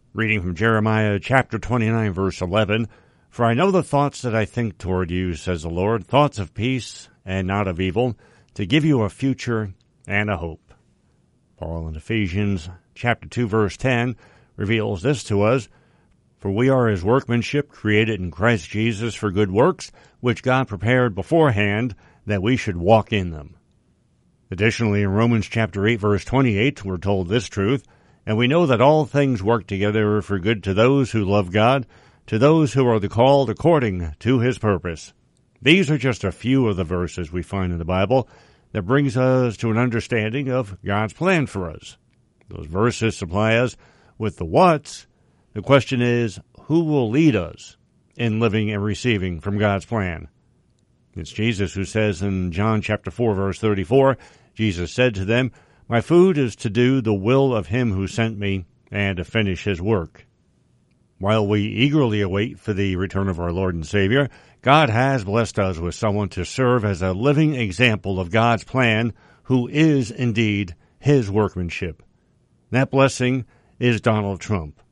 Reading from Jeremiah chapter 29, verse 11, "For I know the thoughts that I think toward you, says the Lord, thoughts of peace and not of evil, to give you a future and a hope." Paul in Ephesians chapter 2, verse 10 reveals this to us, "For we are his workmanship, created in Christ Jesus for good works, which God prepared beforehand that we should walk in them." Additionally, in Romans chapter 8, verse 28, we're told this truth, "And we know that all things work together for good to those who love God, to those who are the called according to his purpose." These are just a few of the verses we find in the Bible that brings us to an understanding of God's plan for us. Those verses supply us with the what's. The question is, who will lead us in living and receiving from God's plan? It's Jesus who says in John chapter 4, verse 34, Jesus said to them, "My food is to do the will of him who sent me and to finish his work." While we eagerly await for the return of our Lord and Savior, God has blessed us with someone to serve as a living example of God's plan, who is indeed his workmanship. That blessing is Donald Trump.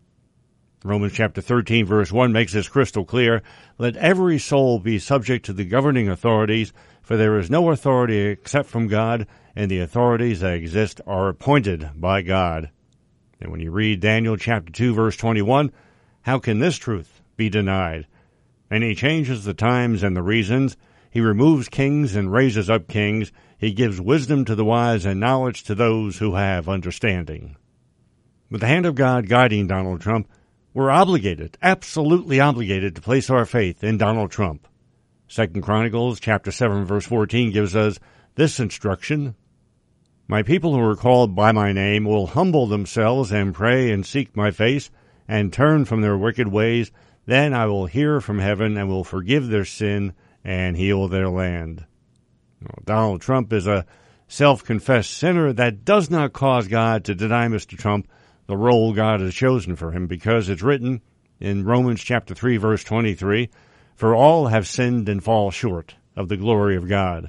Romans chapter 13, verse 1 makes this crystal clear. "Let every soul be subject to the governing authorities, for there is no authority except from God, and the authorities that exist are appointed by God." And when you read Daniel chapter 2, verse 21, how can this truth be denied? "And he changes the times and the reasons. He removes kings and raises up kings. He gives wisdom to the wise and knowledge to those who have understanding." With the hand of God guiding Donald Trump, we're obligated, absolutely obligated, to place our faith in Donald Trump. 2 Chronicles chapter 7, verse 14 gives us this instruction, "My people who are called by my name will humble themselves and pray and seek my face and turn from their wicked ways. Then I will hear from heaven and will forgive their sin and heal their land." Donald Trump is a self-confessed sinner. That does not cause God to deny Mr. Trump the role God has chosen for him, because it's written in Romans chapter 3, verse 23, "For all have sinned and fall short of the glory of God."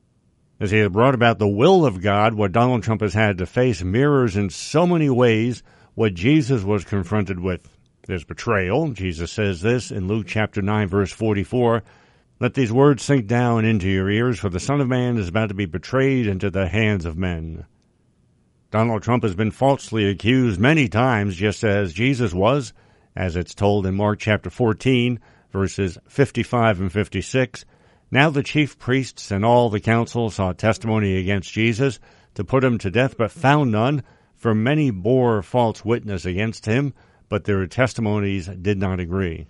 As he has brought about the will of God, what Donald Trump has had to face mirrors in so many ways what Jesus was confronted with. There's betrayal. Jesus says this in Luke chapter 9, verse 44, "Let these words sink down into your ears, for the Son of Man is about to be betrayed into the hands of men." Donald Trump has been falsely accused many times, just as Jesus was, as it's told in Mark chapter 14, verses 55 and 56. "Now the chief priests and all the council sought testimony against Jesus to put him to death, but found none, for many bore false witness against him, but their testimonies did not agree."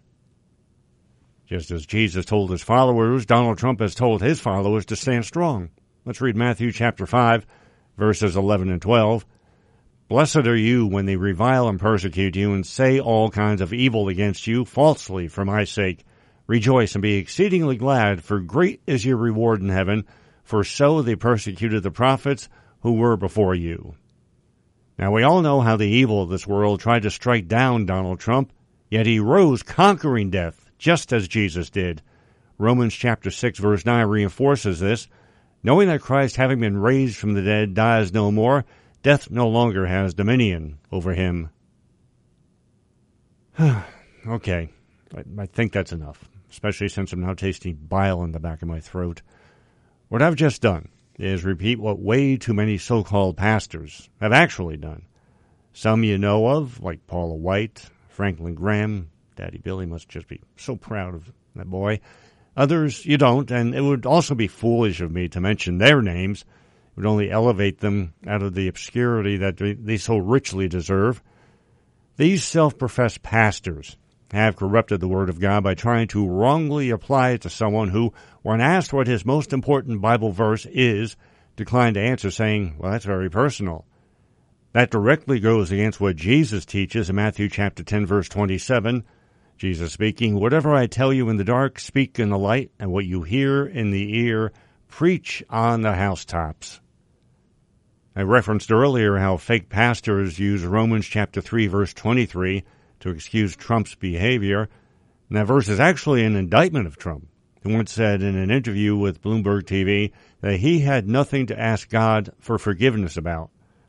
Just as Jesus told his followers, Donald Trump has told his followers to stand strong. Let's read Matthew chapter 5, verses 11 and 12. "Blessed are you when they revile and persecute you and say all kinds of evil against you falsely for my sake. Rejoice and be exceedingly glad, for great is your reward in heaven, for so they persecuted the prophets who were before you." Now, we all know how the evil of this world tried to strike down Donald Trump, yet he rose conquering death, just as Jesus did. Romans chapter 6, verse 9 reinforces this. "Knowing that Christ, having been raised from the dead, dies no more, death no longer has dominion over him." Okay, I think that's enough, especially since I'm now tasting bile in the back of my throat. What I've just done is repeat what way too many so-called pastors have actually done. Some you know of, like Paula White, Franklin Graham. Daddy Billy must just be so proud of that boy. Others you don't, and it would also be foolish of me to mention their names. It would only elevate them out of the obscurity that they so richly deserve. These self-professed pastors have corrupted the Word of God by trying to wrongly apply it to someone who, when asked what his most important Bible verse is, declined to answer, saying, "Well, that's very personal." That directly goes against what Jesus teaches in Matthew chapter 10, verse 27. Jesus speaking, "Whatever I tell you in the dark, speak in the light, and what you hear in the ear, preach on the housetops." I referenced earlier how fake pastors use Romans chapter 3, verse 23 to excuse Trump's behavior. And that verse is actually an indictment of Trump, who once said in an interview with Bloomberg TV that he had nothing to ask God for forgiveness about.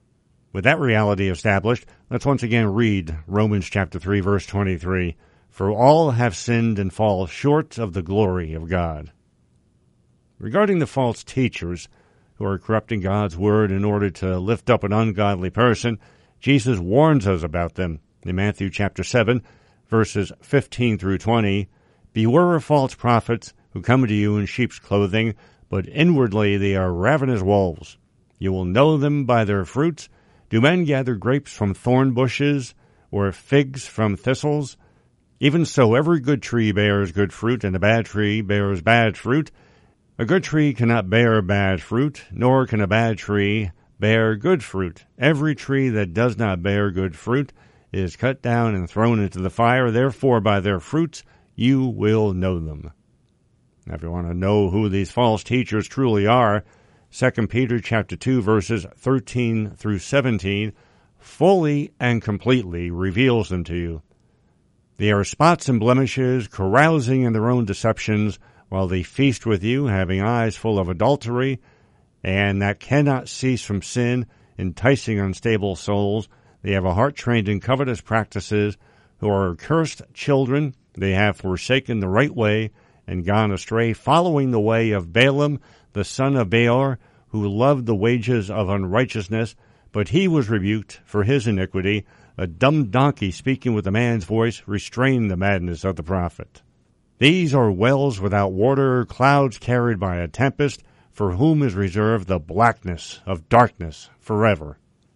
With that reality established, let's once again read Romans chapter 3, verse 23. For all have sinned and fall short of the glory of God. Regarding the false teachers who are corrupting God's word in order to lift up an ungodly person, Jesus warns us about them in Matthew chapter 7, verses 15 through 20. Beware of false prophets who come to you in sheep's clothing, but inwardly they are ravenous wolves. You will know them by their fruits. Do men gather grapes from thorn bushes, or figs from thistles? Even so, every good tree bears good fruit, and a bad tree bears bad fruit. A good tree cannot bear bad fruit, nor can a bad tree bear good fruit. Every tree that does not bear good fruit is cut down and thrown into the fire. Therefore, by their fruits you will know them. Now, if you want to know who these false teachers truly are, 2 Peter chapter 2, verses 13 through 17, fully and completely reveals them to you. They are spots and blemishes, carousing in their own deceptions, while they feast with you, having eyes full of adultery, and that cannot cease from sin, enticing unstable souls. They have a heart trained in covetous practices, who are cursed children. They have forsaken the right way, and gone astray, following the way of Balaam, the son of Beor, who loved the wages of unrighteousness, but he was rebuked for his iniquity. A dumb donkey speaking with a man's voice restrained the madness of the prophet. These are wells without water, clouds carried by a tempest, for whom is reserved the blackness of darkness forever.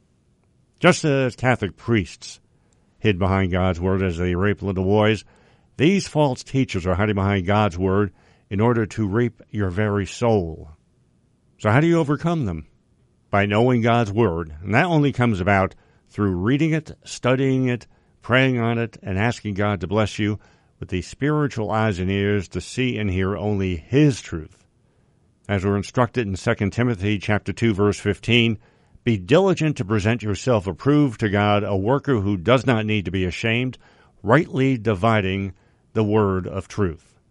Just as Catholic priests hid behind God's word as they rape little boys, these false teachers are hiding behind God's word in order to rape your very soul. So how do you overcome them? By knowing God's word, and that only comes about through reading it, studying it, praying on it, and asking God to bless you with the spiritual eyes and ears to see and hear only His truth. As we're instructed in 2 Timothy chapter 2, verse 15, be diligent to present yourself approved to God, a worker who does not need to be ashamed, rightly dividing the word of truth.